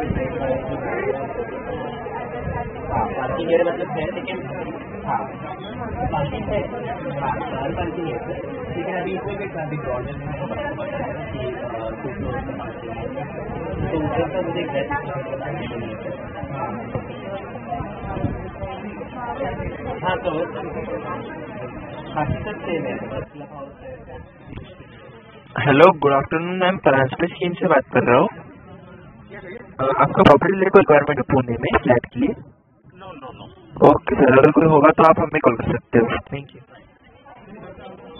हाँ parking area मतलब है, लेकिन हाँ पार्किंग है, हाँ कार पार्किंग है सर, लेकिन अभी इसमें भी काफ़ी प्रॉब्लम है कि कुछ लोग पार्किंग है, तो ऊपर का मुझे एग्जैक्ट नहीं है सर। हाँ हाँ तो बाकी सब सेम है, क्लब हाउस है। Hello, good afternoon ma'am, transfer scheme से बात कर रहा हूँ। आपका प्रॉपर्टी लेने को रिक्वायरमेंट है पुणे में फ्लैट के लिए? No no no. Okay sir, अगर कोई होगा तो आप हमें कॉल कर सकते हो। Thank you.